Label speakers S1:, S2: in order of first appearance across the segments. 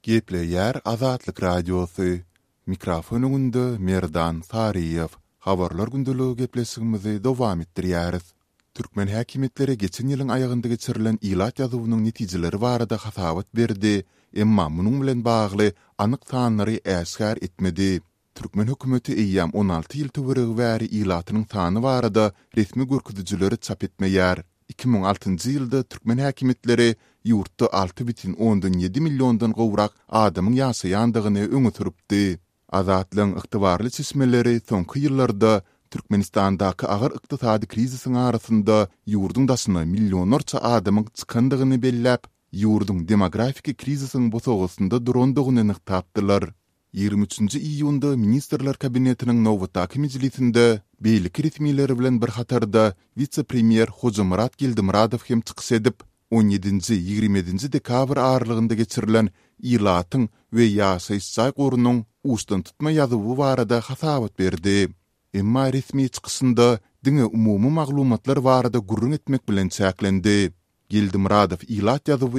S1: Gepleyer Azatlyk Radiosu. Mikrofonunda Merdan Sariyev. Habarlar gündülüğü geplesigimizi dowam etdirýäris. Türkmen häkimetleri geçen ýylyň aýagynda geçirilen ilat ýazywynyň netijeleri barada hasabat berdi, emma munuň bilen bagly anyk sanlary äsgär etmedi. Türkmen hökümeti eýýam 16 ýyl töweregi bäri ilatynyň sany barada resmi görkezijleri çap etmeýär. 2006-njy ýylda Türkmen häkimetleri ýurtda 6,7 milliondan gowrak adamyň ýaşaýandygyny öňe süripdi. Azatlyň ygtybarly çeşmeleri soňky ýyllarda Türkmenistandaky agyr ykdysady krizisiň arasynda ýurduň daşyna millionlarça adamyň çykandygyny belläp, ýurduň demografik krizisiň bosagysynda durandygyny anyktapdylar. 23-nji iýunda Ministrler Kabinetiniň Nowatdaky mejlisinde beýlik resmiýetleri bilen bir hatarda vice-premier Hojamurat Gildimuradow hem çykyş edip, 17-nji 20-nji dekabr aralygynda geçirilen ilatyň we ýaşaýyş gorunyň ustan tutma ýazywy barada hasabat berdi. Emma resmi çykyşynda diňe umumy maglumatlar barada gurrun etmek bilen çäklendi. Gildimuradow ilat ýazywy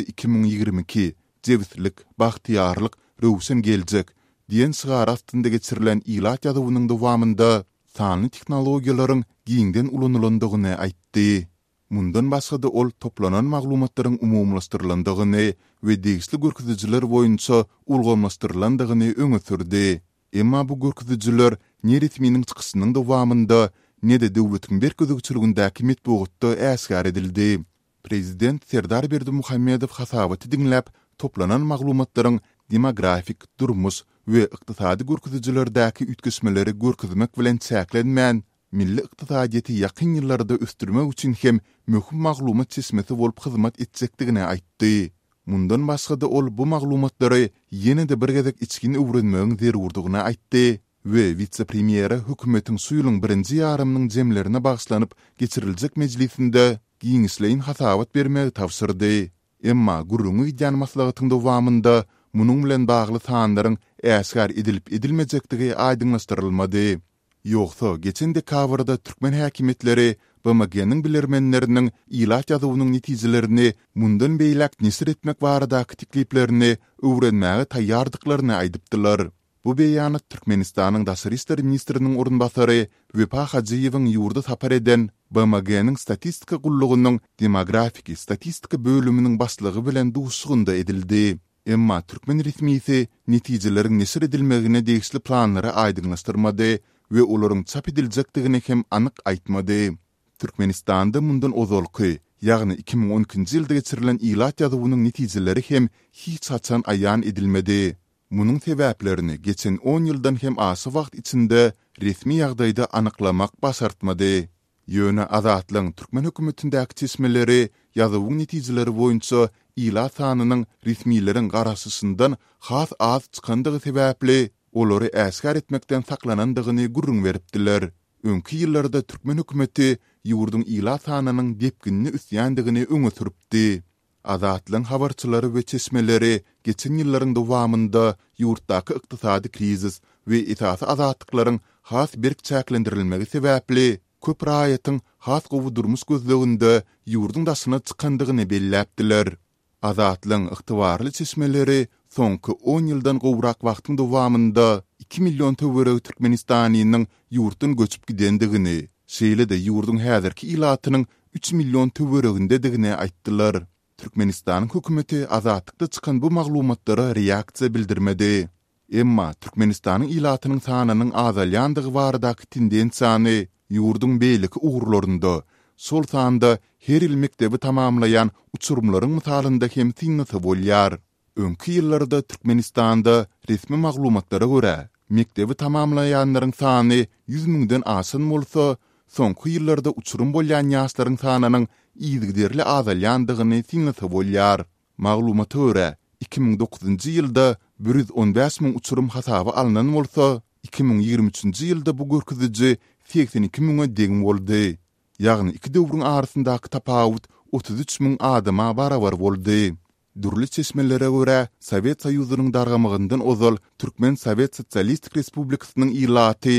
S1: 2022 jewslik, bahtiýarlyk, röwşen geljek diýen şygar astynda geçirilen ilat ýazywynyň dowamında sanly teknologiýalaryň giňden ulanylandygyny aýtdy. Mundan başga da ol toplanan maglumatlaryň umumlaşdyrylandygyny we degişli görkezijiler boýunça ulgamlaşdyrylandygyny öňe sürdi. Emma bu görkezijiler ne resminiň çykyşynyň dowamında ne de döwletiň berkezigçiligindäki metbuatda äsgär edildi. Prezident Serdar Berdimuhammedow hasabaty diňläp, toplanan maglumatlaryň demografik, durmuş we ykdysady görkezijilerdäki ütgesmeleri görkezmek bilen çäklenmän, milli ykdysadyety ýakyn ýyllarda östürmek üçin hem möhüm maglumat çeşmesi bolup hyzmat etjekdigini aýtdy. Mundan başga da ol bu maglumatlary ýene de bir gezek içgin öwrenmegiň zerurdygyny aýtdy we vice-premiýere hökümetiň suýulyň birinji ýarymynyň jemlerine bagşlanyp geçiriljek mejlisinde giňişleýin hasabat bermegi tawsyrdy. Emma gurrungy ýan maslahatyň dowamında munuň bilen bagly sanlaryň äsgär edilip edilmejektigi aýdyňlaşdyrylmady. Ýogsa geçen dekabrda Türkmen häkimetleri BMG-niň bilermenleriniň ilat ýazywynyň netijelerini mundan beýlek nesir etmek baradaky tekliplerini öwrenmäge taýýardyklaryny aýdypdylar. Bu beýanat Türkmenistanyň daşary işler ministriniň orunbasary Wepa Hajiýewiň ýurda tapar eden BMG-niň statistika gullugynyň demografik statistika bölüminiň başlygy bilen duşugynda edildi. Emma Türkmen resmiýeti netijeleriň nesir edilmegine degişli planlary aýdyňlaşdyrmady we olaryň çap ediljekdigini hem anyk aýtmady. Türkmenistanda mundan ozalky, ýagny 2012-nji ýylda geçirilen ilat ýazywynyň netijeleri hem hiç haçan aýan edilmedi. Munuň sebäplerini geçen 10 ýyldan hem asy wagt içinde resmi ýagdaýda anyklamak başartmady. Ýöne Azatlyň Türkmen hökümetindäki çeşmeleri ýazywyň netijeleri boýunça ilat sanynyň resmiýlerin garaşysyndan has az çykandygy sebäpli olary äsgär etmekden saklanandygyny gurrun beripdiler. Öňki ýyllarda Türkmen hökümeti ýurduň ilat sanynyň depginini üstýändigini öňe süripdi. Azatlyň habarçylary we çeşmeleri geçen ýyllaryň dowamında ýurtdaky ykdysady krizis we esasy azatlyklaryň has berk çäklendirilmegi sebäpli köp raýatyň has gowy durmuş gözleginde ýurduň daşyna çykandygyny belläpdiler. Azatlyň yktybarly çeşmeleri soňky 10 ýyldan gowrak wagtyň dowamında 2 million töwereg Türkmenistanynyň ýurtdan göçüp gidendigini, şeýle-de ýurduň häzirki ilatynyň 3 million töweregindedigini aýtdylar. Türkmenistanyň hökümeti azatlykda çykan bu maglumatlara reaksiýa bildirmedi. Emma Türkmenistanyň ilatynyň sanynyň azalýandygy baradaky tendensiýany ýurduň beýleki ugurlarynda, sol sanda her il mektebi tamamlayan uçurumlaryň misalynda hem tiňnysy bolýar. Öňki ýyllarda Türkmenistanda resmi maglumatlara görä mektebi tamamlayanlaryň sany 100 000-den aşyn bolsa, soňky ýyllarda uçurum bolýan ýaşlaryň sanynyň ýygyderli azalýandygyny tiňnysy bolýar. Maglumata görä 2009-njy ýylda 115 000 uçurum hasaby alynan bolsa, 2023-njy ýylda bu görkeziji 82 000-e degin boldy. Ýagny iki döwrüň arasyndaky tapawut 33 000 adama barabar boldy. Durly çeşmelere görä Sowet Soýuzynyň dargamygyndan ozal Türkmen Sowet Sosialistik Respublikasynyň ilaty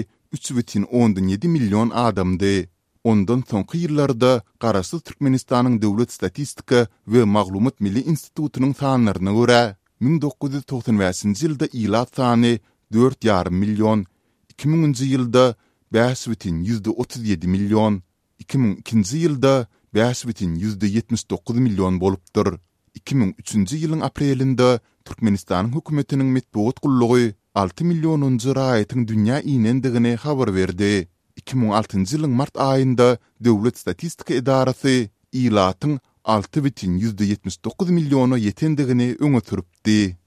S1: 3,7 million adamdy. Ondan soňky ýyllarda garaşsyz Türkmenistanyň döwlet statistika we maglumat milli institutynyň sanlaryna görä 1995-nji ýylda ilat sany 4,5 milyon, 2000-nji ýylda 5,37 milyon, 2002-nji ýylda 5,79 milyon bolupdyr. 2003-nji ýylyň aprelinde Türkmenistanyň hökümetiniň metbuat gullugy 6 milyonuncu raýatyň dünýä inendigine habar berdi. 2006-njy ýylyň mart aýynda Döwlet Statistika Edarasy ilatyň 6,79 milyona ýetendigini öňe süripdi.